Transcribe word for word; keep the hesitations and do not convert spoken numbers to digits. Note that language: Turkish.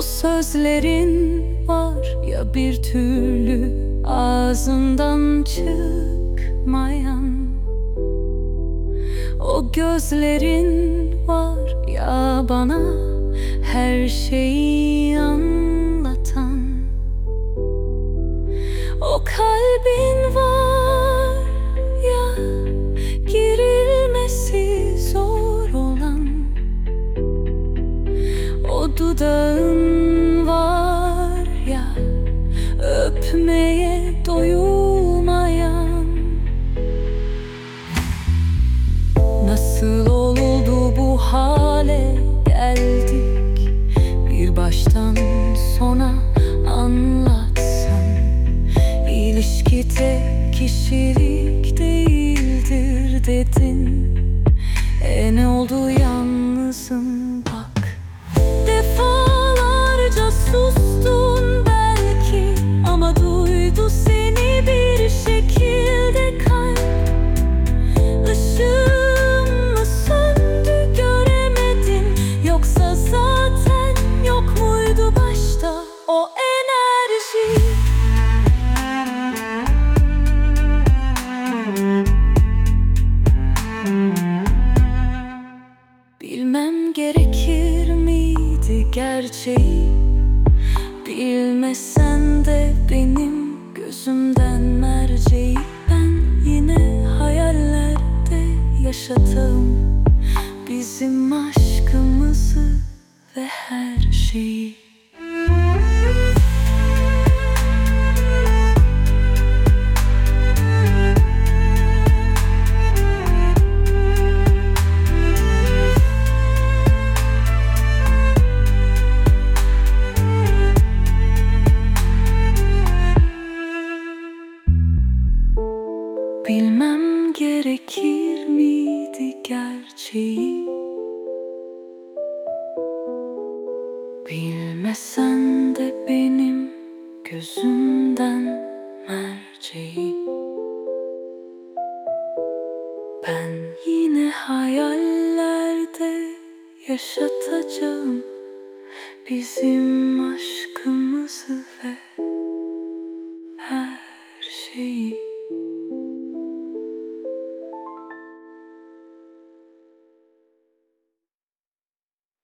O sözlerin var ya bir türlü ağzından çıkmayan. O gözlerin var ya bana her şeyi anlatan. O kalbin var ya girilmesi zor olan. O dudağın var ya öpmeye doyulmayan. Nasıl oldu bu hale geldik, bir baştan sona anlatsan. İlişki tek kişilik değildir dedin. E ne oldu yalnızım bak. Defalarca sustun belki, ama duydu seni bir şekilde kalp. Işığım mı söndü göremedin, yoksa zaten yok muydu başta o enerji? Bilmem gerekir miydi gerçeği, bilmesen de benim gözümden merceği. Ben yine hayallerde yaşadım bizim aşkımızı ve her şeyi. Bilmem gerekir miydi gerçeği, bilmesen de benim gözümden merceği. Ben yine hayallerde yaşatacağım bizim aşkımızı ve her şeyi.